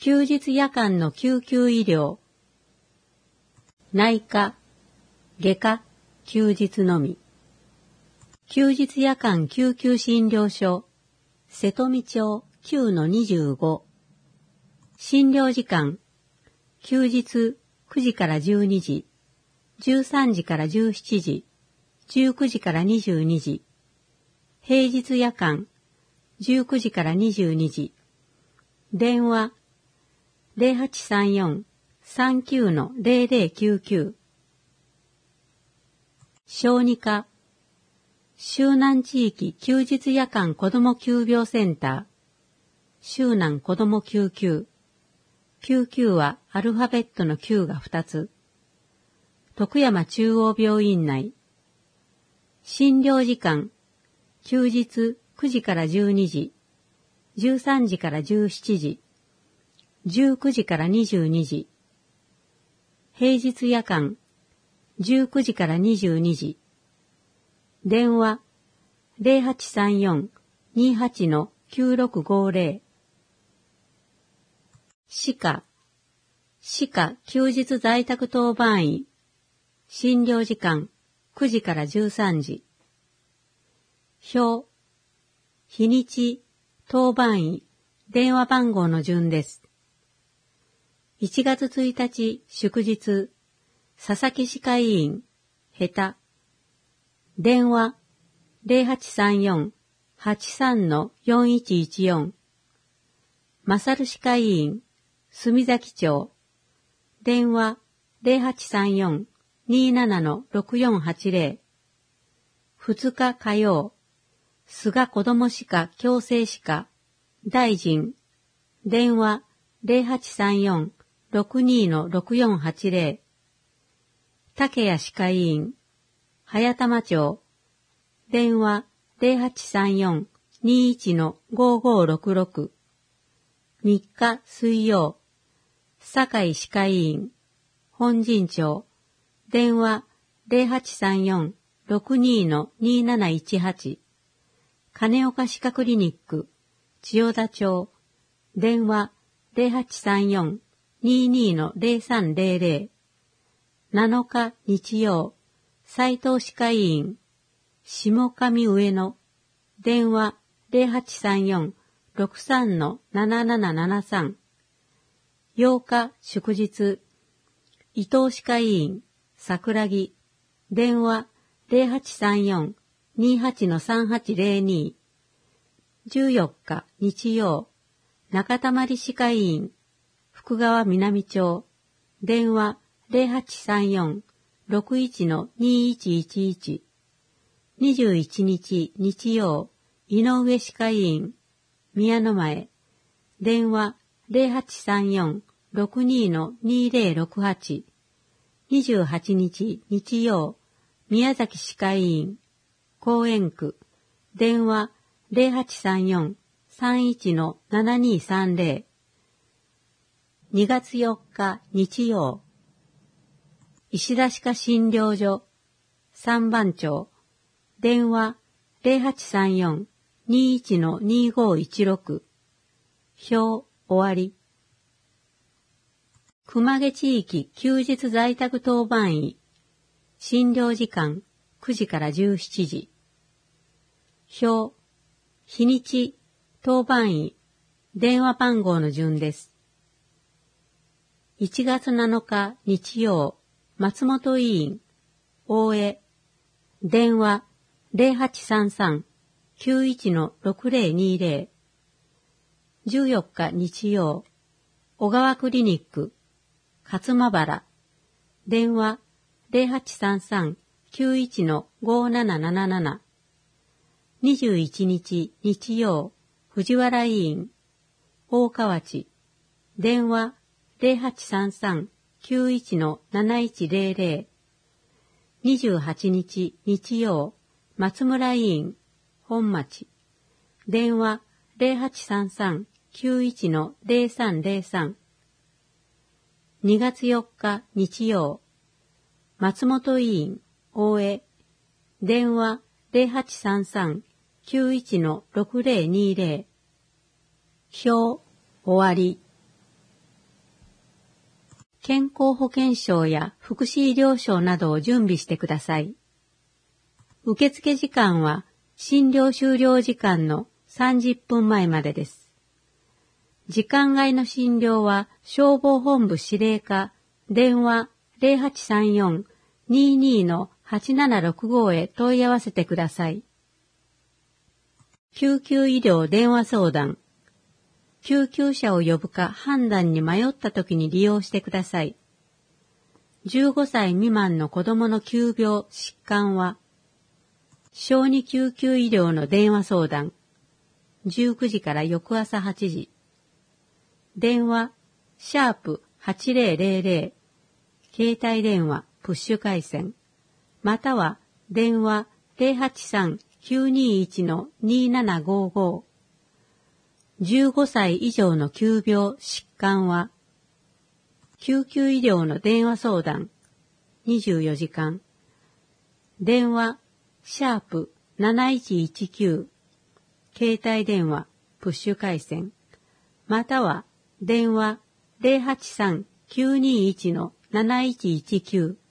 休日夜間の救急医療。内科、外科、休日のみ。休日夜間救急診療所、瀬戸美町 9-25。診療時間、休日9時から12時、13時から17時、19時から22時。平日夜間、19時から22時。電話、0834-39-0099。小児科、周南地域休日夜間子ども急病センター、周南子ども救急。救急はアルファベットの9が2つ。徳山中央病院内。診療時間、休日9時から12時、13時から17時、19時から22時。平日夜間、19時から22時。電話、0834-28-9650。歯科休日在宅当番医。診療時間、9時から13時。表、日にち、当番医、電話番号の順です。1月1日、祝日、佐々木歯科医院、下手。電話、0834-83-4114。勝歯科医院、墨崎町。電話、0834-27-6480。2日火曜、菅子ども歯科矯正歯科、大臣。電話、0834-62-6480。竹谷歯科医院、早玉町。電話、0834-21-5566。3日水曜、堺歯科医院、本陣町。電話、0834-62-2718。金岡歯科クリニック、千代田町。電話、0834-22-0300。7日日曜、斉藤歯科医院、下上上野。電話、0834-63-7773。8日祝日、伊藤歯科医院、桜木。電話、0834-28-3802。14日日曜、中田まり歯科医院、福川南町。電話、0834-61-2111。21日日曜、井上歯科医院、宮の前。電話、0834-62-2068。28日日曜、宮崎歯科医院、公園区。電話、0834-31-7230。2月4日日曜、石田歯科診療所、三番町。電話、0834-21-2516。表、終わり。熊毛地域休日在宅当番医。診療時間、9時から17時。表、日にち、当番医、電話番号の順です。1月7日日曜、松本医院、大江。電話、0833-91-6020。14日日曜、小川クリニック、勝間原。電話、0833-91-5777。21日日曜、藤原医院、大河内。電話、0833-91-7100。28日日曜、松村医院、本町。電話、0833-91-0303。2月4日日曜、松本医院、大江。電話、0833-91-6020。表、終わり。 健康保険証や福祉医療証などを準備してください。受付時間は診療終了時間の30分前までです。時間外の診療は消防本部指令課電話 0834-22-8765 へ問い合わせてください。救急医療電話相談。救急車を呼ぶか判断に迷った時に利用してください。15歳未満の子供の急病、疾患は、小児救急医療の電話相談。19時から翌朝8時。電話、#8000、携帯電話、プッシュ回線、または電話 083-921-2755。15歳以上の急病、疾患は、救急医療の電話相談、24時間。電話、#7119、携帯電話、プッシュ回線、または電話 083-921-7119。